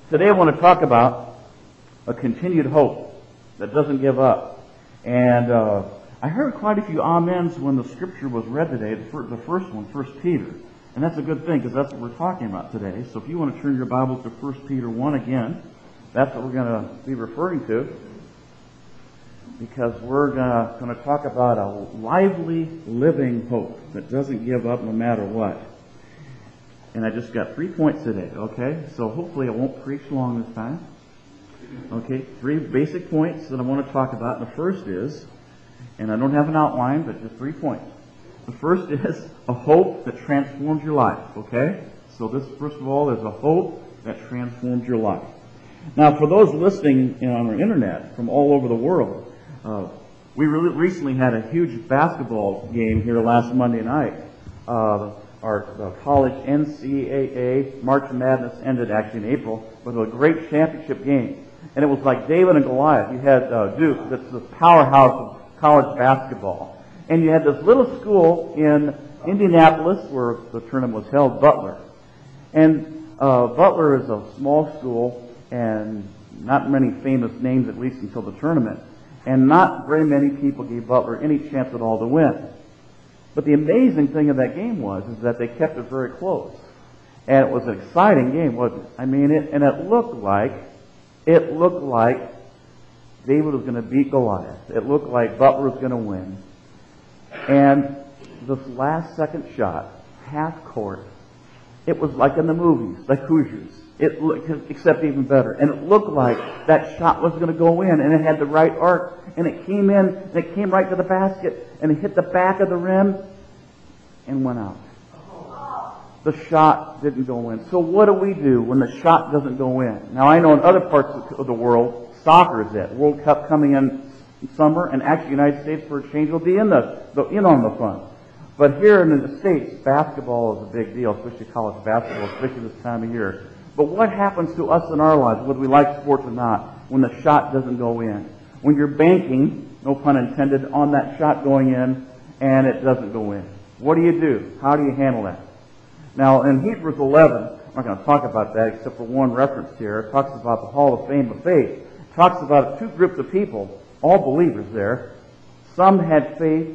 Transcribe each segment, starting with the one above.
Today I want to talk about a continued hope that doesn't give up. And I heard quite a few amens when the scripture was read today, the first one, 1 Peter. And that's a good thing because that's what we're talking about today. So if you want to turn your Bibles to 1 Peter 1 again, that's what we're going to be referring to. Because we're going to talk about a lively, living hope that doesn't give up no matter what. And I just got 3 points today, okay? So hopefully I won't preach long this time. Okay, 3 basic points that I want to talk about. The first is, and I don't have an outline, but just 3 points. The first is a hope that transforms your life, okay? So this, first of all, is a hope that transforms your life. Now, for those listening on our internet from all over the world, we recently had a huge basketball game here last Monday night. Our college NCAA March Madness ended actually in April with a great championship game. And it was like David and Goliath. You had Duke, that's the powerhouse of college basketball. And you had this little school in Indianapolis where the tournament was held, Butler. And Butler is a small school and not many famous names, at least until the tournament. And not very many people gave Butler any chance at all to win. But the amazing thing of that game is that they kept it very close. And it was an exciting game, wasn't it? I mean, it looked like David was going to beat Goliath. It looked like Butler was going to win. And this last second shot, half court, it was like in the movies, like Hoosiers. It looked, except even better. And it looked like that shot was going to go in, and it had the right arc. And it came in, and it came right to the basket, and it hit the back of the rim, and went out. The shot didn't go in. So what do we do when the shot doesn't go in? Now, I know in other parts of the world, soccer is it. World Cup coming in summer, and actually the United States, for a change, will be in on the fun. But here in the States, basketball is a big deal, especially college basketball, especially this time of year. But what happens to us in our lives, whether we like sports or not, when the shot doesn't go in? When you're banking, no pun intended, on that shot going in, and it doesn't go in. What do you do? How do you handle that? Now, in Hebrews 11, I'm not going to talk about that except for one reference here. It talks about the Hall of Fame of Faith. It talks about 2 groups of people, all believers there. Some had faith,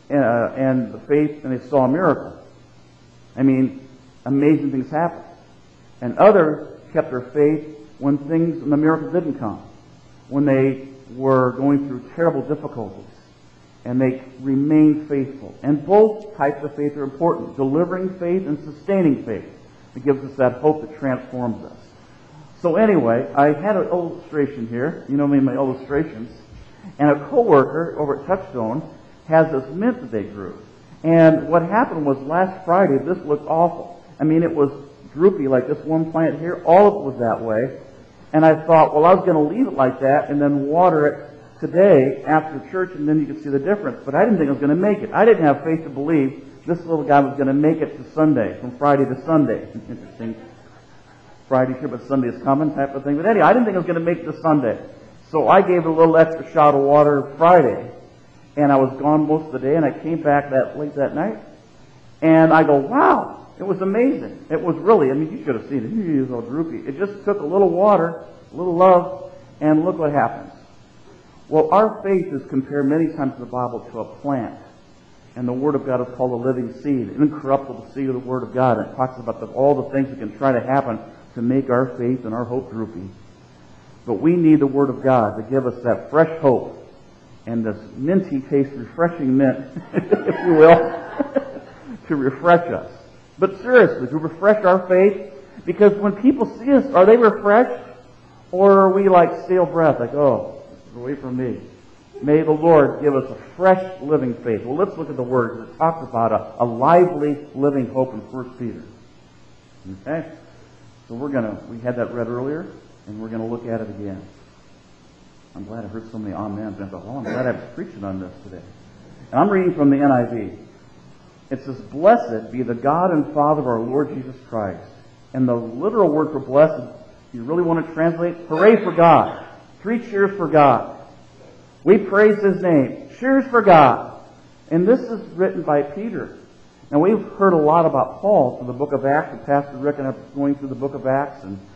and they saw a miracle. I mean, amazing things happened. And others kept their faith when the miracles didn't come. When they were going through terrible difficulties. And they remained faithful. And both types of faith are important. Delivering faith and sustaining faith. It gives us that hope that transforms us. So anyway, I had an illustration here. You know me and my illustrations. And a coworker over at Touchstone has this mint that they grew. And what happened was last Friday, this looked awful. I mean, it was droopy like this one plant here. All of it was that way. And I thought, well, I was going to leave it like that and then water it today after church, and then you could see the difference. But I didn't think I was going to make it. I didn't have faith to believe this little guy was going to make it to Sunday, from Friday to Sunday. Interesting. Friday's here, but Sunday is coming type of thing. But anyway, I didn't think I was going to make it to Sunday. So I gave it a little extra shot of water Friday. And I was gone most of the day, and I came back late that night. And I go, wow. It was amazing. It was really, I mean, you should have seen it. It was all droopy. It just took a little water, a little love, and look what happens. Well, our faith is compared many times in the Bible to a plant. And the Word of God is called a living seed, an incorruptible seed of the Word of God. And it talks about all the things that can try to happen to make our faith and our hope droopy. But we need the Word of God to give us that fresh hope and this minty taste, refreshing mint, if you will, to refresh us. But seriously, to refresh our faith, because when people see us, are they refreshed? Or are we like stale breath, like, oh, away from me? May the Lord give us a fresh, living faith. Well, let's look at the Word. It talks about a lively, living hope in 1 Peter. Okay? So we had that read earlier, and we're going to look at it again. I'm glad I heard so many amens. I thought, well, I'm glad I was preaching on this today. And I'm reading from the NIV. It says, "Blessed be the God and Father of our Lord Jesus Christ." And the literal word for blessed, if you really want to translate, hooray for God. 3 cheers for God. We praise His name. Cheers for God. And this is written by Peter. Now, we've heard a lot about Paul from the book of Acts, and Pastor Rick and I are going through the book of Acts, and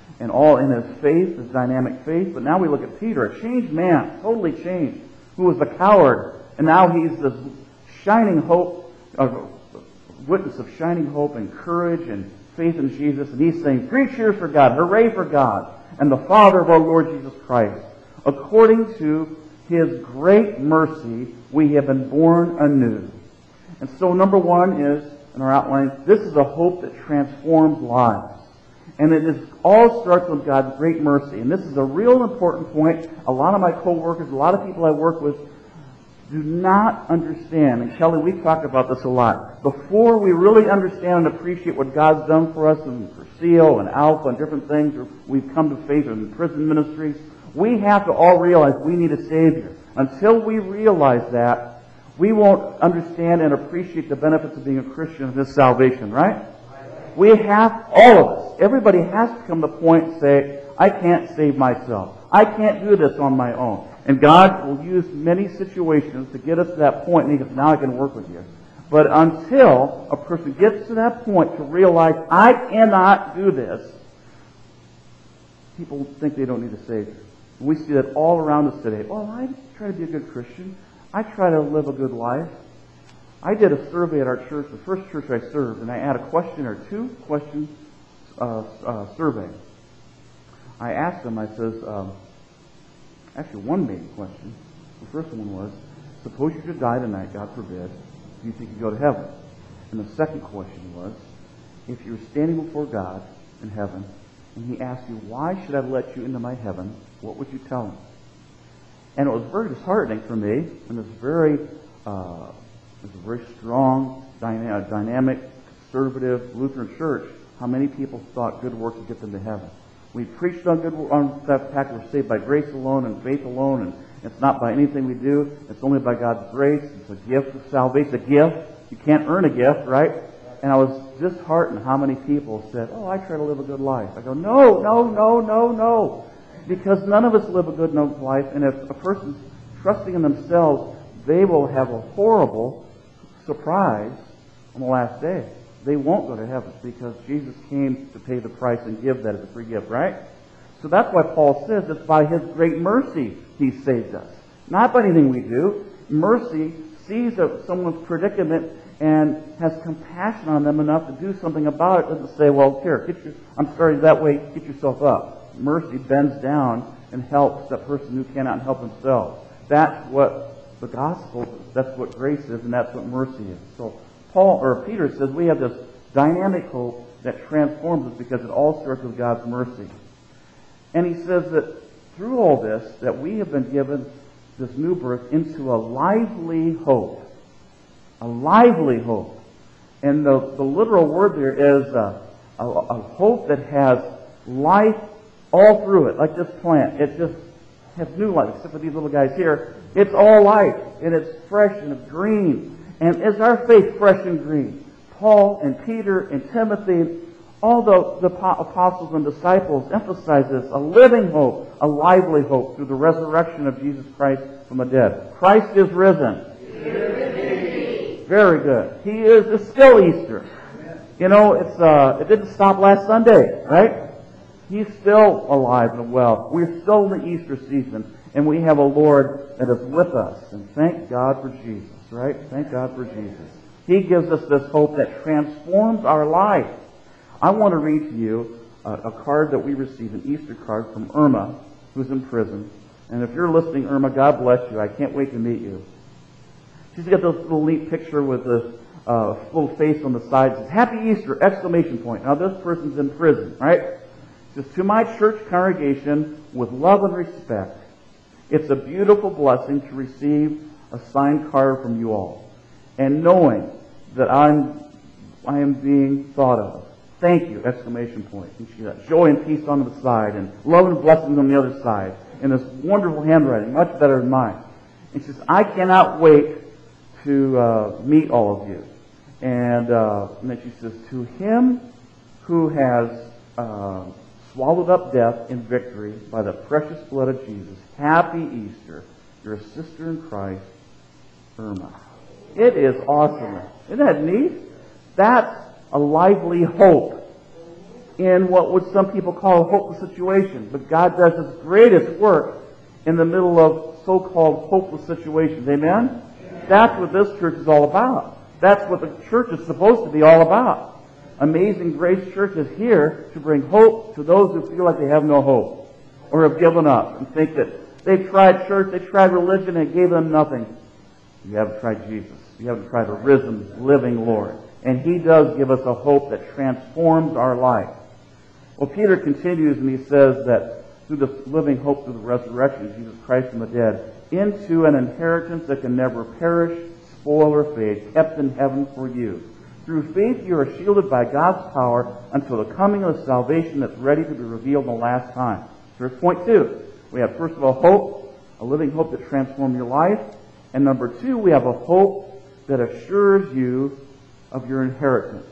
and all in his faith, his dynamic faith. But now we look at Peter, a changed man, totally changed, who was a coward, and now he's this shining hope, a witness of shining hope and courage and faith in Jesus. And he's saying, 3 cheers for God, hooray for God, and the Father of our Lord Jesus Christ. According to His great mercy, we have been born anew. And so number 1 is, in our outline, this is a hope that transforms lives. And all starts with God's great mercy. And this is a real important point. A lot of my co-workers, a lot of people I work with, do not understand. And Kelly, we talk about this a lot. Before we really understand and appreciate what God's done for us and for SEAL and Alpha and different things, or we've come to faith in prison ministries, we have to all realize we need a Savior. Until we realize that, we won't understand and appreciate the benefits of being a Christian and His salvation, right? We have, all of us, everybody has to come to the point and say, I can't save myself. I can't do this on my own. And God will use many situations to get us to that point, and He goes, now I can work with you. But until a person gets to that point to realize, I cannot do this, people think they don't need a Savior. And we see that all around us today. Oh, I try to be a good Christian. I try to live a good life. I did a survey at our church, the first church I served, and I had a question or 2 questions survey. I asked them, I says, actually one main question. The first one was, suppose you should die tonight, God forbid, do you think you go to heaven? And the second question was, if you were standing before God in heaven, and He asked you, why should I let you into my heaven, what would you tell Him? And it was very disheartening for me, and it was a very strong, dynamic, conservative Lutheran church, how many people thought good works would get them to heaven. We preached on the fact we're saved by grace alone and faith alone, and it's not by anything we do. It's only by God's grace. It's a gift of salvation. It's a gift. You can't earn a gift, right? And I was disheartened how many people said, oh, I try to live a good life. I go, no. Because none of us live a good life, and if a person's trusting in themselves, they will have a horrible surprise on the last day. They won't go to heaven because Jesus came to pay the price and give that as a free gift, right? So that's why Paul says it's by His great mercy He saved us. Not by anything we do. Mercy sees someone's predicament and has compassion on them enough to do something about it. Doesn't say, well, here, I'm sorry, that way, get yourself up. Mercy bends down and helps that person who cannot help himself. That's what the gospel, that's what grace is, and that's what mercy is. So Peter says we have this dynamic hope that transforms us because it all starts with God's mercy. And he says that through all this, that we have been given this new birth into a lively hope. A lively hope. And the literal word there is a hope that has life all through it, like this plant. It just has new life, except for these little guys here. It's all life, and it's fresh, and it's green. And is our faith fresh and green? Paul and Peter and Timothy, all the apostles and disciples emphasize this, a living hope, a lively hope through the resurrection of Jesus Christ from the dead. Christ is risen. Very good. He is, it's still Easter. You know, it didn't stop last Sunday, right? He's still alive and well. We're still in the Easter season, and we have a Lord that is with us. And thank God for Jesus, right? Thank God for Jesus. He gives us this hope that transforms our life. I want to read to you a card that we received, an Easter card from Irma, who's in prison. And if you're listening, Irma, God bless you. I can't wait to meet you. She's got this little neat picture with this little face on the side. It says, Happy Easter! Exclamation point. Now this person's in prison, right? It says, to my church congregation, with love and respect, it's a beautiful blessing to receive a signed card from you all. And knowing that I am being thought of. Thank you! Exclamation point. And she got joy and peace on the side, and love and blessings on the other side. And this wonderful handwriting, much better than mine. And she says, I cannot wait to meet all of you. And then she says, to him who has swallowed up death in victory by the precious blood of Jesus, Happy Easter, your sister in Christ, Irma. It is awesome. Isn't that neat? That's a lively hope. in what would some people call a hopeless situation. But God does His greatest work in the middle of so-called hopeless situations. Amen? That's what this church is all about. That's what the church is supposed to be all about. Amazing Grace Church is here to bring hope to those who feel like they have no hope or have given up and think that they've tried church, they tried religion, and it gave them nothing. You haven't tried Jesus. You haven't tried the risen, living Lord. And He does give us a hope that transforms our life. Well, Peter continues and he says that through the living hope through the resurrection of Jesus Christ from the dead, into an inheritance that can never perish, spoil, or fade, kept in heaven for you. Through faith you are shielded by God's power until the coming of the salvation that's ready to be revealed in the last time. So here's point 2. We have, first of all, hope, a living hope that transforms your life. And number 2, we have a hope that assures you of your inheritance.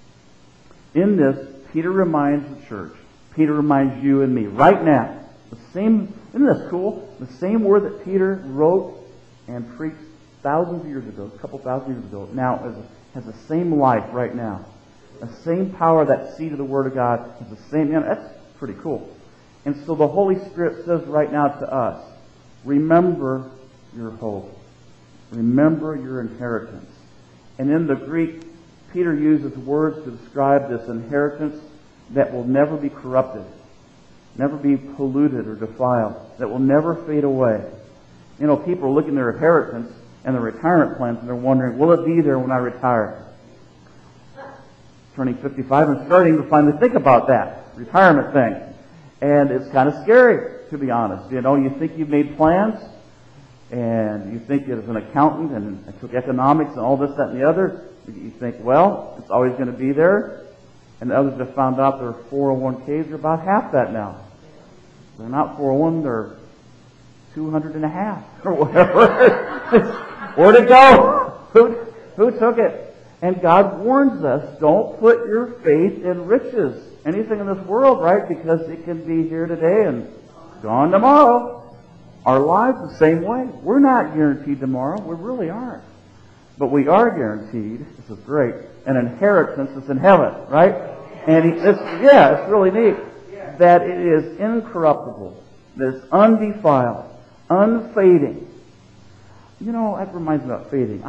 In this, Peter reminds the church, Peter reminds you and me right now, the same, isn't this cool? The same word that Peter wrote and preached thousands of years ago, a couple thousand years ago, now has the same life right now. The same power, that seed of the Word of God is the same. That's pretty cool. And so the Holy Spirit says right now to us, remember your hope. Remember your inheritance. And in the Greek, Peter uses words to describe this inheritance that will never be corrupted, never be polluted or defiled, that will never fade away. You know, people are looking at their inheritance and their retirement plans and they're wondering, will it be there when I retire? Turning 55 and starting to finally think about that retirement thing. And it's kind of scary, to be honest. You know, you think you've made plans, and you think as an accountant, and I took economics and all this, that, and the other, you think, well, it's always going to be there. And others have found out their 401ks are about half that now. They're not 401, they're 200 and a half, or whatever. Where'd it go? Who took it? And God warns us, don't put your faith in riches, anything in this world, right? Because it can be here today and gone tomorrow. Our lives the same way. We're not guaranteed tomorrow. We really aren't. But we are guaranteed, this is great, an inheritance that's in heaven, right? And it's really neat, that it is incorruptible, that it's undefiled, unfading. You know, that reminds me about fading.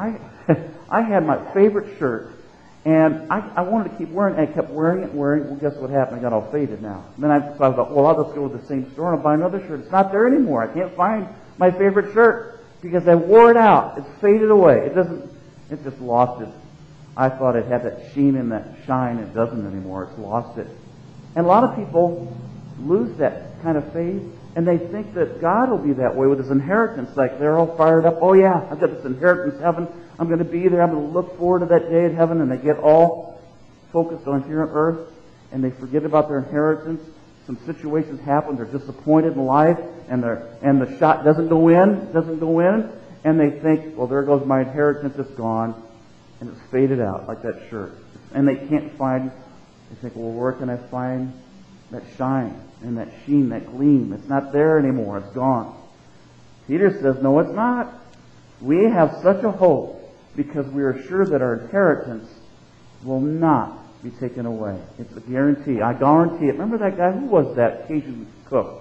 I had my favorite shirt, and I wanted to keep wearing it. I kept wearing it. Well, guess what happened? I got all faded now. And then I thought, well, I'll just go to the same store and I'll buy another shirt. It's not there anymore. I can't find my favorite shirt because I wore it out. It's faded away. It just lost it. I thought it had that sheen and that shine. It doesn't anymore. It's lost it. And a lot of people lose that kind of faith, and they think that God will be that way with His inheritance. Like they're all fired up. Oh yeah, I've got this inheritance in heaven. I'm going to be there. I'm going to look forward to that day in heaven. And they get all focused on here on earth, and they forget about their inheritance. Some situations happen. They're disappointed in life, and the shot doesn't go in, and they think, well, there goes my inheritance. It's gone, and it's faded out like that shirt. And they can't find. They think, well, where can I find that shine and that sheen, that gleam? It's not there anymore. It's gone. Peter says, no, it's not. We have such a hope because we are sure that our inheritance will not be taken away. It's a guarantee. I guarantee it. Remember that guy? Who was that Cajun cook?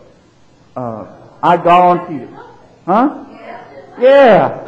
I guarantee it. Huh? Yeah.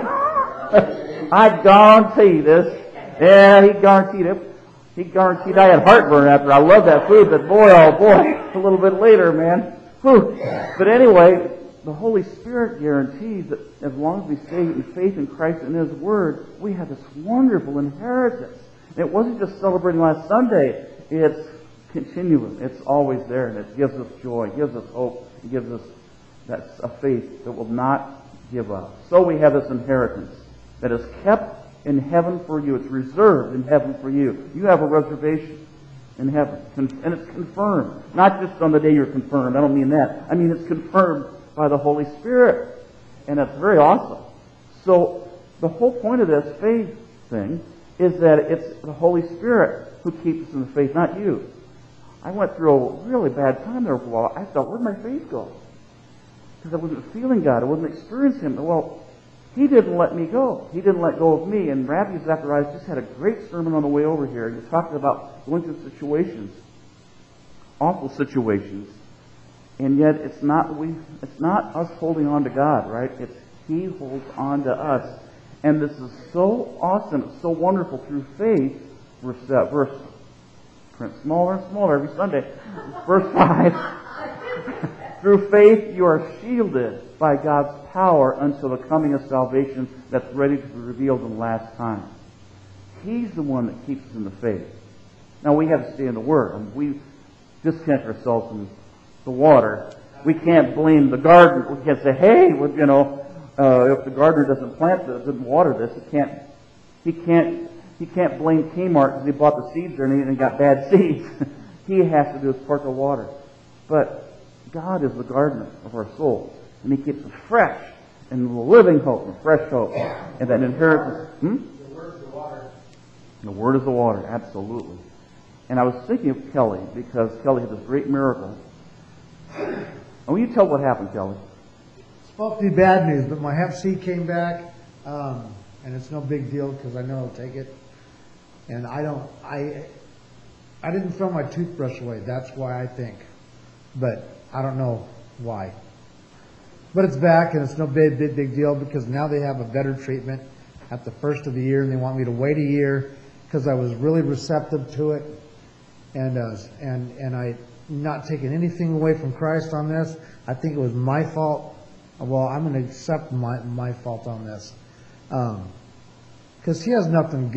I guarantee this. Yeah, he guaranteed it. He guaranteed I had heartburn after I loved that food, but boy, oh boy, a little bit later, man. Whew. But anyway, the Holy Spirit guarantees that as long as we stay in faith in Christ and His Word, we have this wonderful inheritance. And it wasn't just celebrating last Sunday. It's continuous. It's always there, and it gives us joy, it gives us hope, it gives us a faith that will not give up. So we have this inheritance that is kept in heaven for you. It's reserved in heaven for you. You have a reservation in heaven. And it's confirmed. Not just on the day you're confirmed. I don't mean that. I mean it's confirmed by the Holy Spirit. And that's very awesome. So the whole point of this faith thing is that it's the Holy Spirit who keeps us in the faith, not you. I went through a really bad time there for a while. I thought, where'd my faith go? Because I wasn't feeling God. I wasn't experiencing Him. Well, He didn't let me go. He didn't let go of me. And Rabbi Zacharias just had a great sermon on the way over here. He was talking about going through situations. awful situations, and yet it's not us holding on to God, right? It's He holds on to us. And this is so awesome, so wonderful. Through faith, verse print smaller and smaller every Sunday. Verse 5. Through faith you are shielded by God's power until the coming of salvation that's ready to be revealed in the last time. He's the one that keeps us in the faith. Now we have to stay in the Word. I mean, we disconnect ourselves from the water. We can't blame the gardener. We can't say, hey, if the gardener doesn't water this, he can't blame Kmart because he bought the seeds there and he got bad seeds. He has to do his part to water. But God is the gardener of our souls, and He keeps us fresh and living hope and fresh hope, and that inheritance. The Word is the water. The Word is the water, absolutely. And I was thinking of Kelly because Kelly had this great miracle. And will you tell what happened, Kelly? It's supposed to be bad news, but my Hep C came back, and it's no big deal because I know I'll take it. And I didn't throw my toothbrush away. That's why I think, but I don't know why. But it's back, and it's no big deal because now they have a better treatment at the first of the year, and they want me to wait a year because I was really receptive to it, and I not taking anything away from Christ on this. I think it was my fault. Well, I'm going to accept my fault on this. Because He has nothing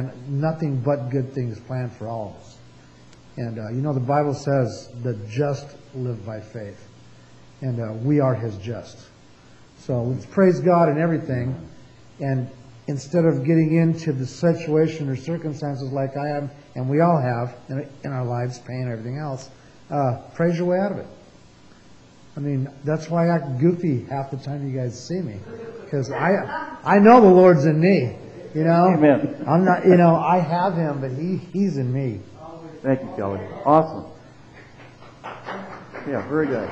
but good things planned for all of us. And the Bible says the just live by faith. And we are His just. So let's praise God in everything. And instead of getting into the situation or circumstances like I am, and we all have in our lives, pain and everything else, praise your way out of it. I mean, that's why I act goofy half the time you guys see me. Because I know the Lord's in me. Amen. I'm not, I have Him, but He's in me. Thank you, Kelly. Awesome. Yeah, very good.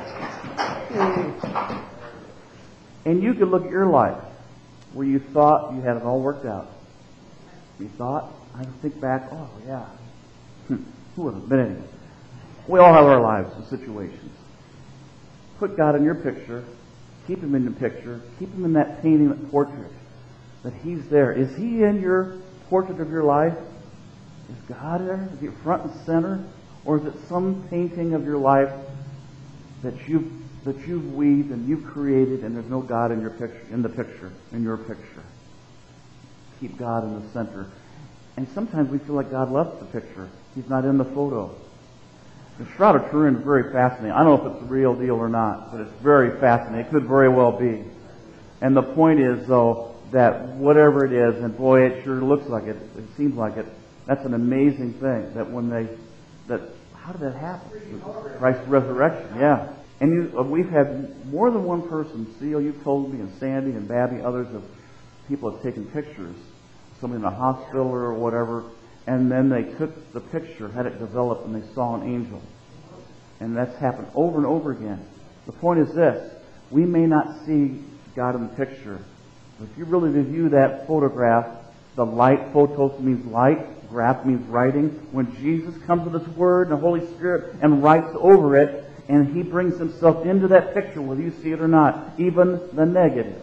And you could look at your life where you thought you had it all worked out. You thought, I think back, oh yeah, who would have been in it? We all have our lives and situations. Put God in your picture. Keep Him in the picture. Keep Him in that painting, that portrait. That He's there. Is He in your portrait of your life? Is God there? Is He front and center? Or is it some painting of your life that you've weaved and you've created, and there's no God in your picture, in your picture? Keep God in the center. And sometimes we feel like God left the picture. He's not in the photo. The Shroud of Turin is very fascinating. I don't know if it's the real deal or not, but it's very fascinating. It could very well be. And the point is, though, that whatever it is, and boy, it sure looks like it, it seems like it, that's an amazing thing. How did that happen? Christ's resurrection, yeah. And we've had more than one person, Seal, you've told me, and Sandy and Babby, others of people have taken pictures, somebody in a hospital or whatever, and then they took the picture, had it developed, and they saw an angel. And that's happened over and over again. The point is this: we may not see God in the picture, but if you really review that photograph, the light, photos means light, graph means writing. When Jesus comes with His Word and the Holy Spirit and writes over it, and He brings Himself into that picture, whether you see it or not, even the negative.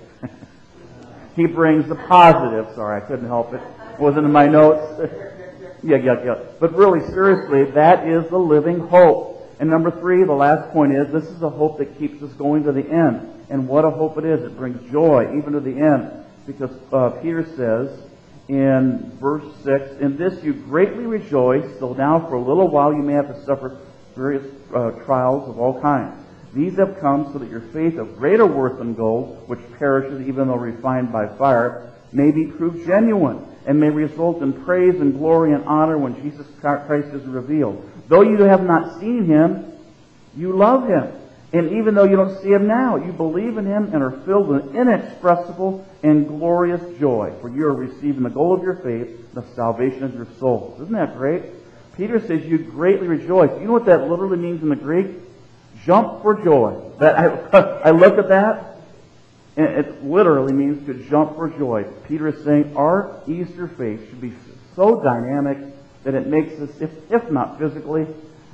He brings the positive. Sorry, I couldn't help it. It wasn't in my notes. Yeah. But really, seriously, that is the living hope. And number 3, the last point is, this is a hope that keeps us going to the end. And what a hope it is. It brings joy even to the end. Because Peter says in verse 6, in this you greatly rejoice, though now for a little while you may have to suffer various trials of all kinds. These have come so that your faith of greater worth than gold, which perishes even though refined by fire, may be proved genuine, and may result in praise and glory and honor when Jesus Christ is revealed. Though you have not seen Him, you love Him. And even though you don't see Him now, you believe in Him and are filled with inexpressible and glorious joy, for you are receiving the goal of your faith, the salvation of your souls. Isn't that great? Peter says you greatly rejoice. You know what that literally means in the Greek? Jump for joy. I looked at that, and it literally means to jump for joy. Peter is saying our Easter faith should be so dynamic that it makes us, if not physically,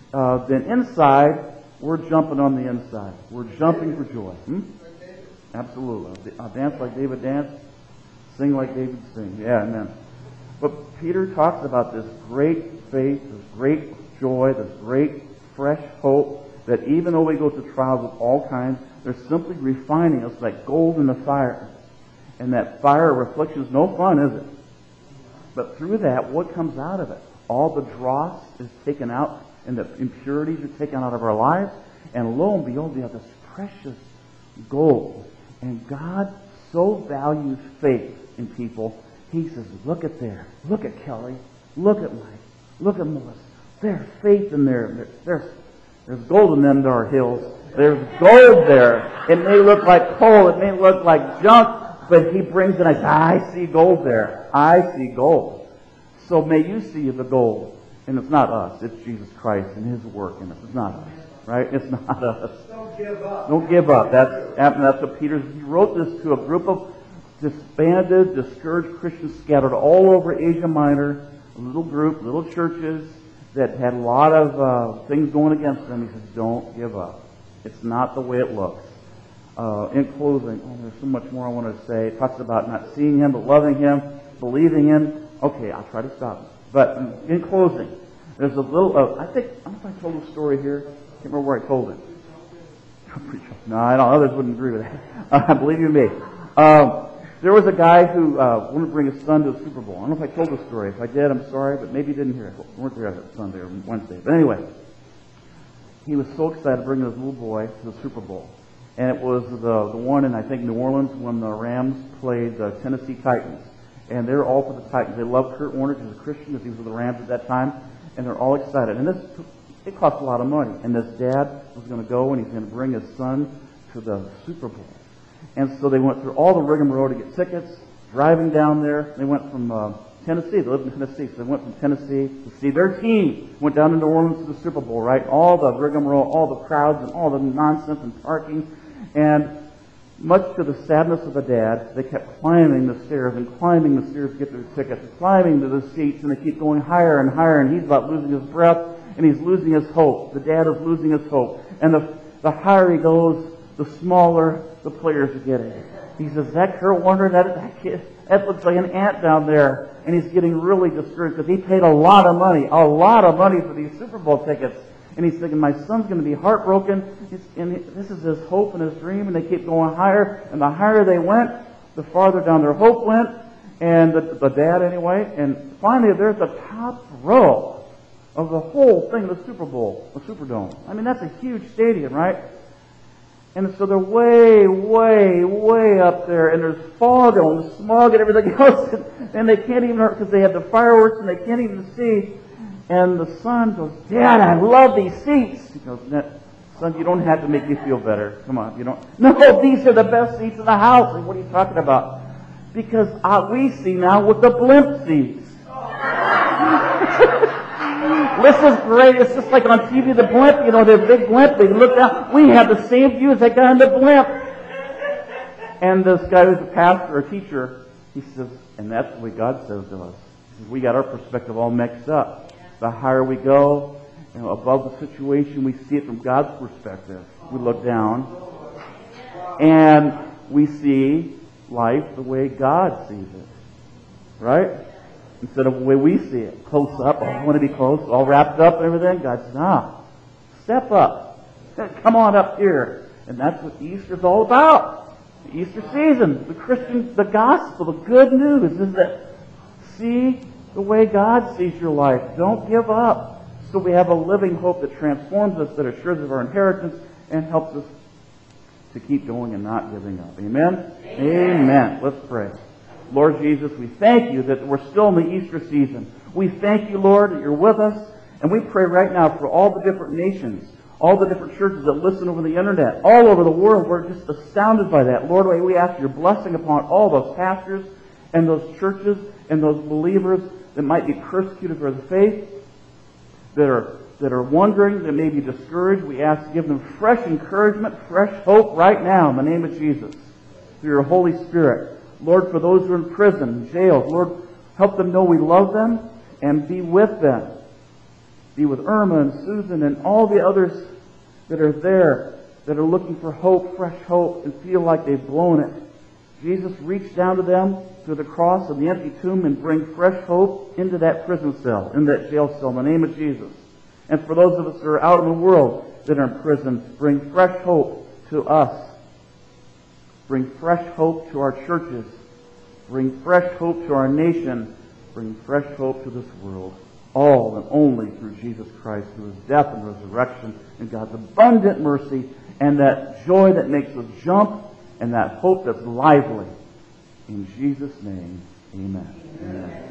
then inside, we're jumping on the inside. We're jumping for joy. Absolutely. I'll dance like David danced, sing like David sing. Yeah, amen. But Peter talks about this great faith, this great joy, this great fresh hope, that even though we go through trials of all kinds, they're simply refining us like gold in the fire. And that fire of affliction is no fun, is it? But through that, what comes out of it? All the dross is taken out, and the impurities are taken out of our lives. And lo and behold, we have this precious gold. And God so values faith in people. He says, look at there. Look at Kelly. Look at Mike. Look at Melissa. There's faith in there. There's gold in them dark hills. There's gold there. It may look like coal. It may look like junk. But he brings it. I see gold there. I see gold. So may you see the gold. And it's not us. It's Jesus Christ and His work in us. It's not us. Right? It's not us. Don't give up. Don't give up. That's what Peter... He wrote this to a group of disbanded, discouraged Christians scattered all over Asia Minor. A little group, little churches that had a lot of things going against them. He says, don't give up. It's not the way it looks. In closing, there's so much more I want to say. It talks about not seeing Him, but loving Him, believing Him. Okay, I'll try to stop. But in closing, there's a little, I don't know if I told the story here. I can't remember where I told it. No, I don't. Others wouldn't agree with that. Believe you me. There was a guy who wanted to bring his son to a Super Bowl. I don't know if I told the story. If I did, I'm sorry, but maybe you didn't hear it. We weren't there that Sunday or Wednesday. But anyway, he was so excited to bring his little boy to the Super Bowl. And it was the one in, I think, New Orleans when the Rams played the Tennessee Titans. And they're all for the Titans. They love Kurt Warner because he's a Christian, because he was with the Rams at that time. And they're all excited. And it cost a lot of money. And this dad was going to go and he's going to bring his son to the Super Bowl. And so they went through all the rigmarole to get tickets, driving down there. They went from Tennessee. They lived in Tennessee. So they went from Tennessee to see their team. Went down to New Orleans to the Super Bowl, right? All the rigmarole, all the crowds, and all the nonsense and parking. And much to the sadness of the dad, they kept climbing the stairs to get their tickets, climbing to the seats, and they keep going higher and higher, and he's about losing his breath, and he's losing his hope. The dad is losing his hope. And the higher he goes, the smaller the players are getting. He says, that Kurt Warner, that kid, that looks like an ant down there. And he's getting really discouraged because he paid a lot of money for these Super Bowl tickets. And he's thinking, my son's going to be heartbroken. And this is his hope and his dream. And they keep going higher. And the higher they went, the farther down their hope went. And the dad, anyway. And finally, there's the top row of the whole thing, the Super Bowl, the Superdome. I mean, that's a huge stadium, right? And so they're way, way, way up there. And there's fog and smog and everything else. And they can't even, because they had the fireworks and they can't even see. And the son goes, Dad, I love these seats. He goes, son, you don't have to make me feel better. Come on, you don't. No, these are the best seats in the house. Like, what are you talking about? Because we see now with the blimp seats. This is great. It's just like on TV, the blimp, the big blimp. They look down. We have the same view as that guy on the blimp. And this guy who's a pastor or teacher, he says, and that's the way God says to us. He says, we got our perspective all mixed up. The higher we go, above the situation, we see it from God's perspective. We look down, and we see life the way God sees it. Right? Instead of the way we see it. Close up, I want to be close, all wrapped up and everything. God says, step up. Come on up here. And that's what Easter's all about. The Easter season, the gospel, the good news is that see the way God sees your life. Don't give up. So we have a living hope that transforms us, that assures us of our inheritance, and helps us to keep going and not giving up. Amen? Amen. Let's pray. Lord Jesus, we thank you that we're still in the Easter season. We thank you, Lord, that you're with us. And we pray right now for all the different nations, all the different churches that listen over the internet, all over the world. We're just astounded by that. Lord, we ask your blessing upon all those pastors and those churches and those believers that might be persecuted for the faith, that are wondering, that may be discouraged. We ask to give them fresh encouragement, fresh hope right now in the name of Jesus, through your Holy Spirit. Lord, for those who are in prison, jails, Lord, help them know we love them and be with them. Be with Irma and Susan and all the others that are there, that are looking for hope, fresh hope, and feel like they've blown it. Jesus reached down to them through the cross and the empty tomb and bring fresh hope into that prison cell, in that jail cell, in the name of Jesus. And for those of us that are out in the world that are in prison, bring fresh hope to us. Bring fresh hope to our churches. Bring fresh hope to our nation. Bring fresh hope to this world. All and only through Jesus Christ, through His death and resurrection, and God's abundant mercy, and that joy that makes us jump, and that hope that's lively. In Jesus' name, amen. Amen.